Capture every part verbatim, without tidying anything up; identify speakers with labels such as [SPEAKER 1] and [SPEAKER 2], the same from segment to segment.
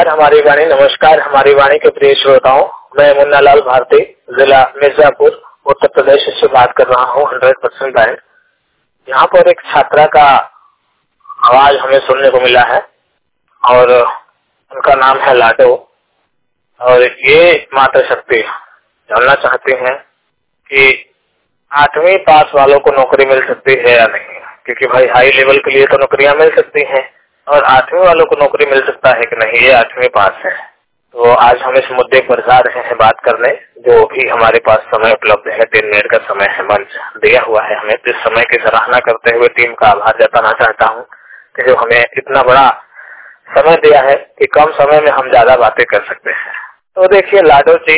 [SPEAKER 1] हमारी वाणी नमस्कार। हमारी वाणी के प्रिय श्रोताओं, मैं मुन्ना लाल भारती, जिला मिर्जापुर, उत्तर प्रदेश से बात कर रहा हूँ। Hundred percent band. यहाँ पर एक छात्रा का आवाज हमें सुनने को मिला है और उनका नाम है लाडो। और ये माता शक्ति जानना चाहती हैं कि आठवीं पास वालों को नौकरी मिल सकती है या नहीं, क्योंकि भाई हाई लेवल के लिए तो नौकरियां मिल सकती हैं और आठवीं वालों को नौकरी मिल सकता है कि नहीं, ये आठवीं पास है। तो आज हम इस मुद्दे पर जा रहे हैं बात करने, जो भी हमारे पास समय उपलब्ध है। तीन मिनट का समय है, मंच दिया हुआ है हमें। इस समय की सराहना करते हुए टीम का आभार जताना चाहता हूँ कि जो हमें इतना बड़ा समय दिया है कि कम समय में हम ज्यादा बातें कर सकते हैं। तो देखिए लाडो जी,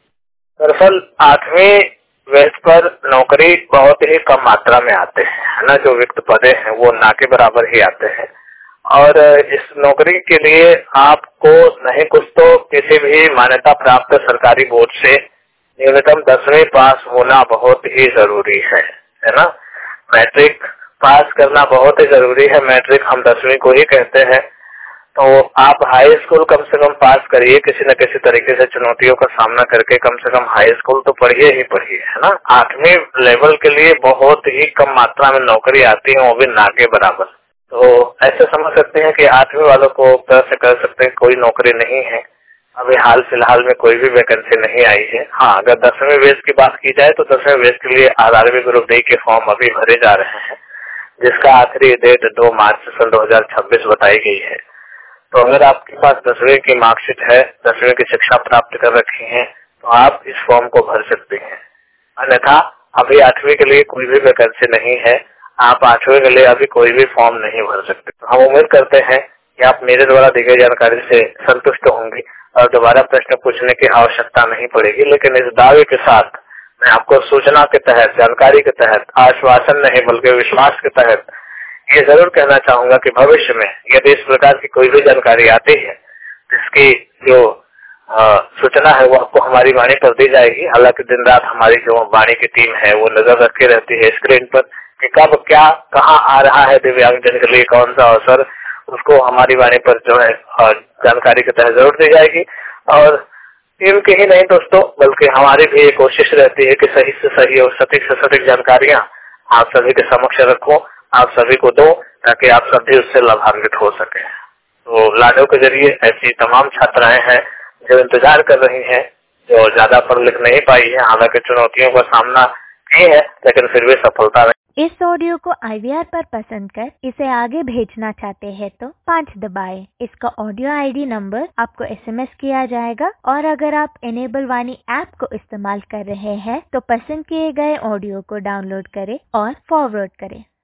[SPEAKER 1] दरअसल आठवीं वेस्ट पर नौकरी बहुत ही कम मात्रा में आते हैं, है ना। जो रिक्त पदे हैं वो ना के बराबर ही आते हैं और इस नौकरी के लिए आपको नहीं कुछ तो किसी भी मान्यता प्राप्त सरकारी बोर्ड से न्यूनतम दसवीं पास होना बहुत ही जरूरी है, है ना। मैट्रिक पास करना बहुत ही जरूरी है। मैट्रिक हम दसवीं को ही कहते हैं। तो आप हाई स्कूल कम से कम पास करिए, किसी न किसी तरीके से चुनौतियों का सामना करके कम से कम हाई स्कूल तो पढ़िए ही पढ़िए, है ना। आठवीं लेवल के लिए बहुत ही कम मात्रा में नौकरी आती है, वो भी ना के बराबर। तो ऐसे समझ सकते हैं कि आठवीं वालों को तरह से कर सकते हैं कोई नौकरी नहीं है। अभी हाल फिलहाल में कोई भी वैकेंसी नहीं आई है। हाँ, अगर दसवीं बेस की बात की जाए तो दसवीं बेस के लिए आरआरबी ग्रुप डी के फॉर्म अभी भरे जा रहे हैं, जिसका आखिरी डेट दो मार्च सन दो हजार छब्बीस बताई गई है। तो अगर आपके पास दसवीं की मार्कशीट है, दसवीं की शिक्षा प्राप्त कर रखी है, तो आप इस फॉर्म को भर सकते हैं। अन्यथा अभी आठवीं के लिए कोई भी वैकेंसी नहीं है। आप आठवीं के लिए अभी कोई भी फॉर्म नहीं भर सकते। तो हम उम्मीद करते हैं कि आप मेरे द्वारा दी गई जानकारी से संतुष्ट होंगे और दोबारा प्रश्न पूछने की आवश्यकता नहीं पड़ेगी। लेकिन इस दावे के साथ मैं आपको सूचना के तहत, जानकारी के तहत, आश्वासन नहीं बल्कि विश्वास के तहत ये जरूर कहना चाहूंगा कि भविष्य में यदि इस प्रकार की कोई भी जानकारी आती है, जिसकी जो सूचना है वो आपको हमारी वाणी पर दी जाएगी। हालांकि दिन रात हमारी जो वाणी की टीम है वो नजर रखे रहती है स्क्रीन पर कि कब क्या कहाँ आ रहा है दिव्यांगजन के लिए कौन सा अवसर, उसको हमारी वाणी पर जो है जानकारी के तहत जरूर दी जाएगी। और टीम की ही नहीं दोस्तों, बल्कि हमारी भी ये कोशिश रहती है कि सही से सही और सटीक से सटीक जानकारियां आप सभी के समक्ष रखो, आप सभी को दो, ताकि आप सभी उससे लाभान्वित हो सके। तो लाडो के जरिए ऐसी तमाम छात्राएं हैं जो इंतजार कर रही हैं, जो ज्यादा पढ़ लिख नहीं पाई है, हालांकि चुनौतियों का सामना की है, लेकिन फिर भी सफलता नहीं।
[SPEAKER 2] इस ऑडियो को आई वी आर पर पसंद कर इसे आगे भेजना चाहते हैं तो पाँच दबाएं। इसका ऑडियो आई डी नंबर आपको एस एम एस किया जाएगा और अगर आप इनेबल वाणी ऐप को इस्तेमाल कर रहे हैं तो पसंद किए गए ऑडियो को डाउनलोड करें और फॉरवर्ड करें।